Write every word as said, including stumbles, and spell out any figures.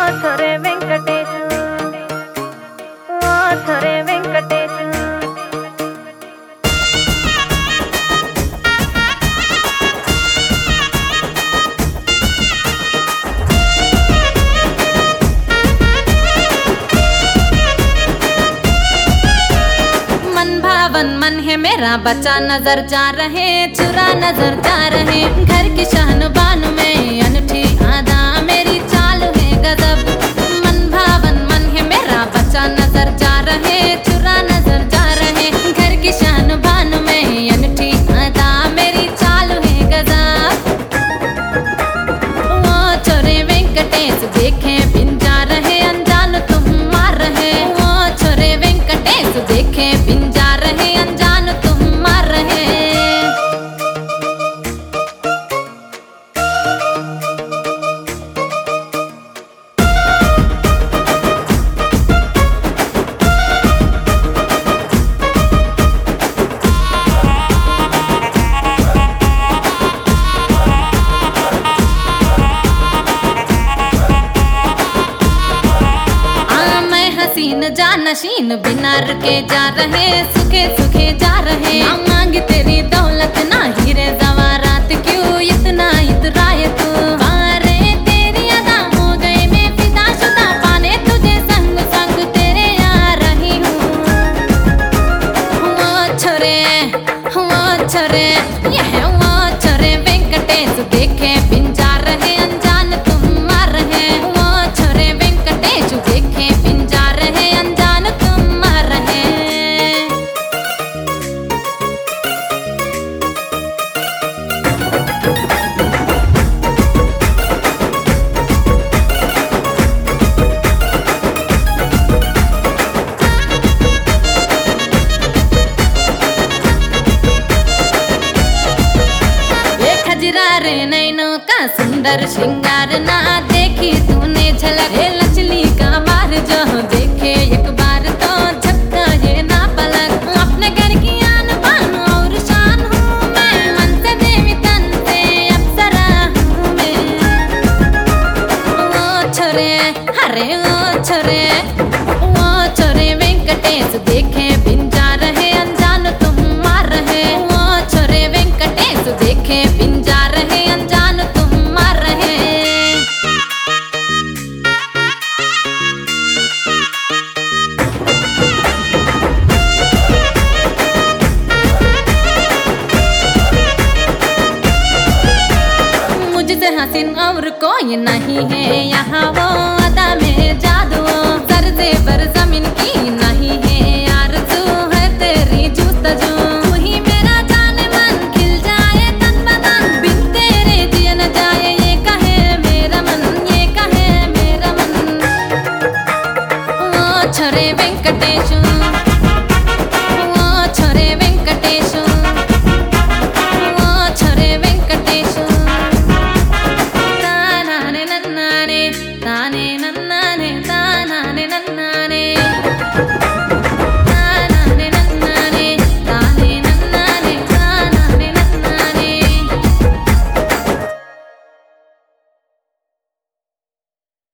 थोरे वेंकटेश ओ थोरे वेंकटेश मन है मेरा बच्चा नजर जा रहे चुरा नजर जा रहे घर की शहनबान में अनठी आदा मेरी चाल है गजब मन भावन मन है मेरा बच्चा नजर जा रहे चुरा नजर जा रहे घर की शहनबान में अनठी आदा मेरी चाल है गजब वो छोरे वेंकटेश देखे बिन जा रहे अनजान तुम मार रहे वो छोरे वेंकटेश देखे बिन जा रहे जा नशीन बिना रुके जा रहे सुखे सुखे जा रहे मांग तेरी दौलत ना हीरे जवारात क्यों इतना इतराए तू बारे तेरी अदा हो गए मैं फिदा शुदा पाने तुझे संग संग तेरे आ रही हूँ वो छोरे वो छोरे यह वो छोरे वेंकटेश देखे बिन जा रहे अनजान तुम मार रहे वो छोरे वेंकटेश देखे बिन जा रहे रे नैनों का सुंदर श्रृंगार ना देखी तूने झलक लचली का बार जो देखे एक बार तो झपका ये ना पलक अपने घर की आन बान और शान हूँ मैं मन से देवी तन से अप्सरा हूँ मैं वो छोरे अरे वो छोरे वो छोरे वेंकटेश देखे बिन जा रहे अनजान तुम मार रहे वो छोरे वेंकटेश देखे बिन जा रहे अनजान तुम मार रहे मुझसे हसीन और कोई नहीं है यहाँ वो अदा में जादू सर से बरस